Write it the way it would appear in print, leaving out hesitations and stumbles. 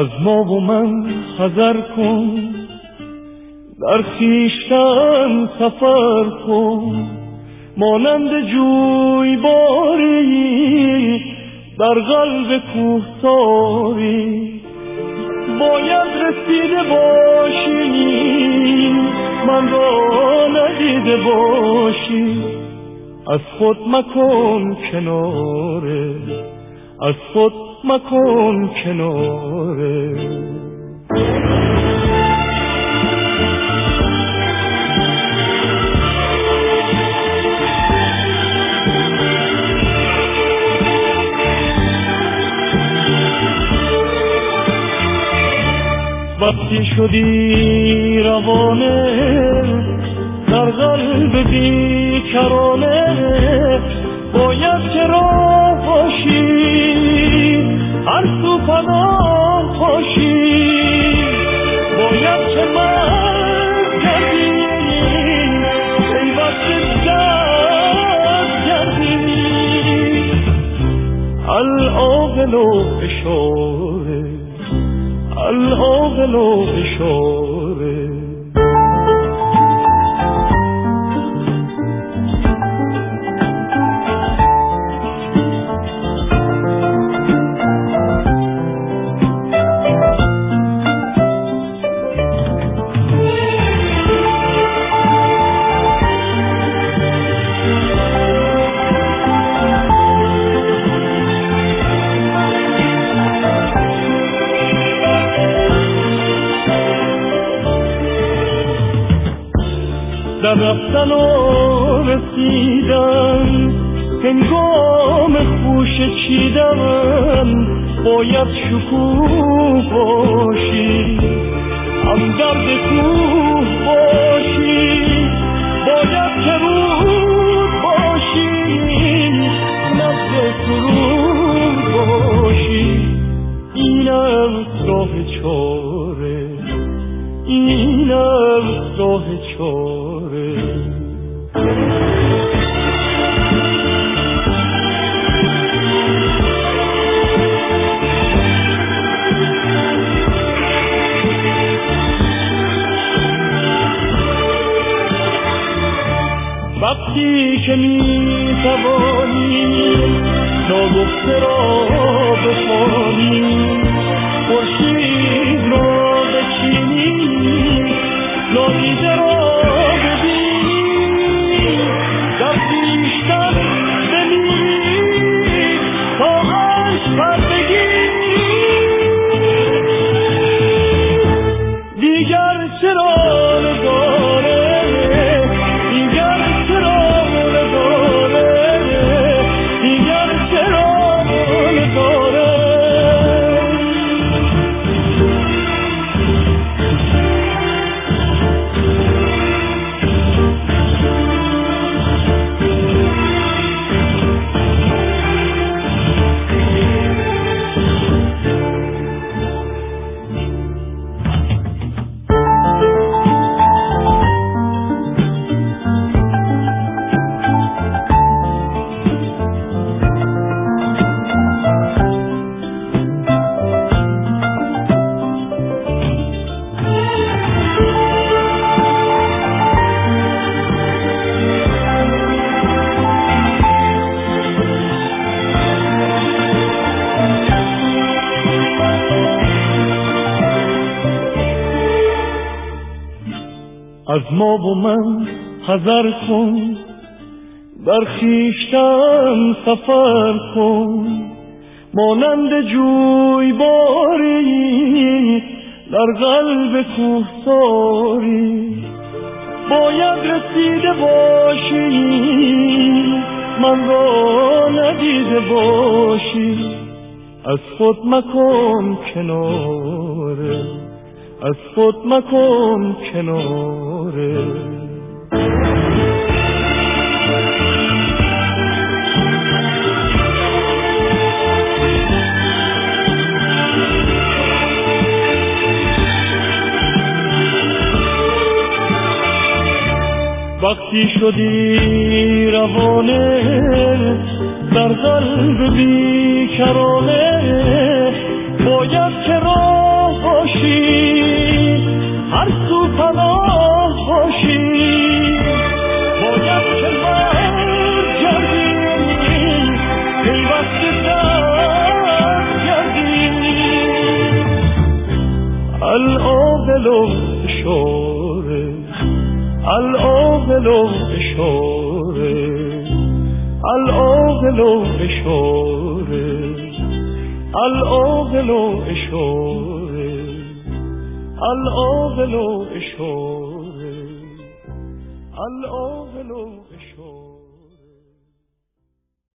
از ما و من حذر کن، در خویشتن سفر کن، مانند جویباری در قلب کوهساری. باید رسیده باشی من را ندیده باشی، از خود مکن کناره، از خود مکن کناره. وقتی شدی روانه در قلب بیکرانه، باید که راه باشی هر سو پناه باشی. باید که من گردی ای وقت جد گردی، العاقل و اشاره، العاقل و اشاره. در رفتن و رسیدن هنگام خوش چیدن، باید شکوه باشی همدرد کوه باشی. باید که رود باشی نبض سرود باشی. این است راه چاره، این است راه چاره. وقتی که می توانی ناگفته را بخوانی، خورشید را بچینی، نادیده را ببینی، در خویشتن بمیری تا عشق بردگی. دیگر چرا نگاره، دیگر چرا نگاره، دیگر چرا نگاره. از ما و من حذر کن، در خویشتن سفر کن، مانند جویباری در قلب کوهساری. باید رسیده باشی من را ندیده باشی، از خود مکن کناره، از خود مکن کناره. وقتی شدی روانه در قلب بیکرانه، باید که راه باشی هر سو پناه باشی باید که برگردی پیوسته برگردی العاقل اشاره العاقل اشاره العاقل اشاره العاقل اشاره العاقل اشاره العاقل اشاره